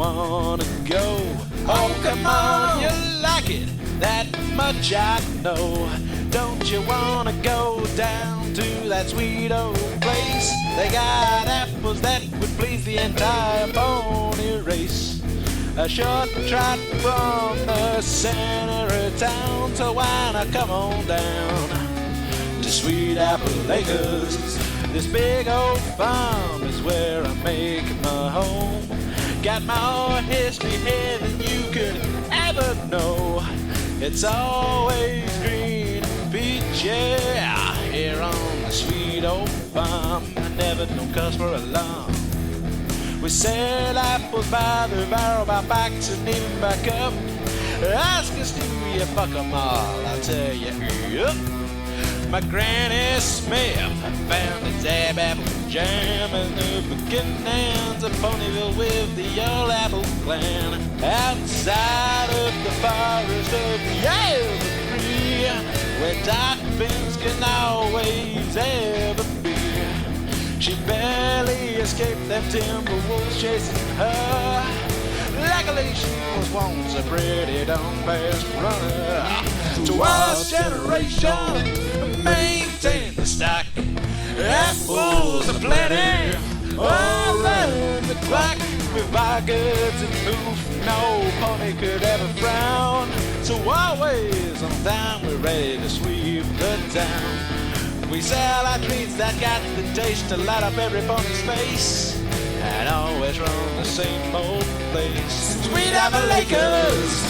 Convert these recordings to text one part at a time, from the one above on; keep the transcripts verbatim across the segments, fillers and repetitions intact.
wanna go? Oh, come on, you like it that much, I know. Don't you wanna go down to that sweet old place? They got apples that would please the entire pony race. A short trot from the center of town, so why not come on down to Sweet Apple Acres? This big old farm is where I make my home. Got more history here than you could ever know. It's always green and peachy here on the sweet old farm. I never no cause for alarm. We sell apples by the barrel, by backs and even back up. Ask us, do you fuck 'em all? I'll tell you, yep. My Granny Smith found a dab apple jam in the beginnings of Ponyville with the old apple clan. Outside of the forest of the evergreen, where dark things can always ever be. She barely escaped them timber wolves chasing her. Luckily she was once a pretty darn fast runner. To our generation, maintain the stock. Apples are plenty, all around the clock. With our goods and move, no pony could ever frown. So always on time, we're ready to sweep the town. We sell our treats that got the taste to light up every pony's face, and always run the same old place, Sweet Apple Acres.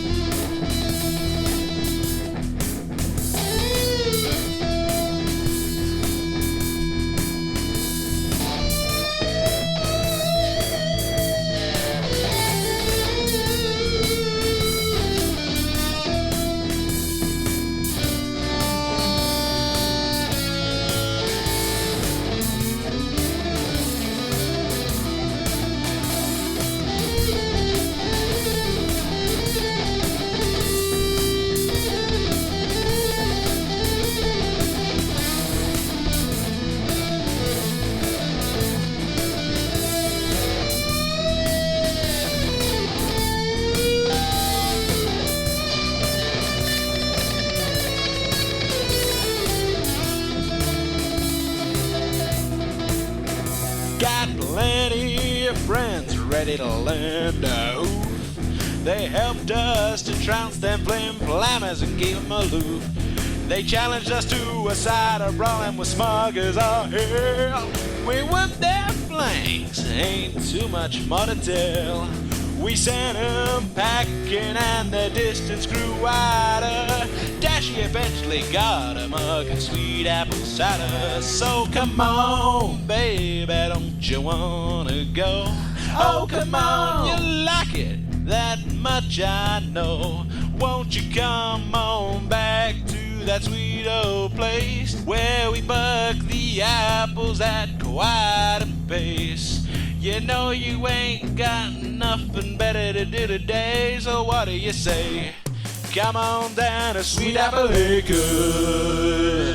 Got plenty of friends ready to lend a hoof. They helped us to trounce them flim flammers and keep them aloof. They challenged us to a side of brawling with smug as all hell. We whipped their flanks, ain't too much more to tell. We sent them packing and the distance grew wider. Dashy eventually got a mug of sweet apple cider. So come on, baby, don't you wanna go? Oh, come on, you like it that much, I know. Won't you come on back to that sweet old place where we buck the apples at quite a pace? You know you ain't got nothing better to do today, so what do you say? Come on down to Sweet Apple Acres.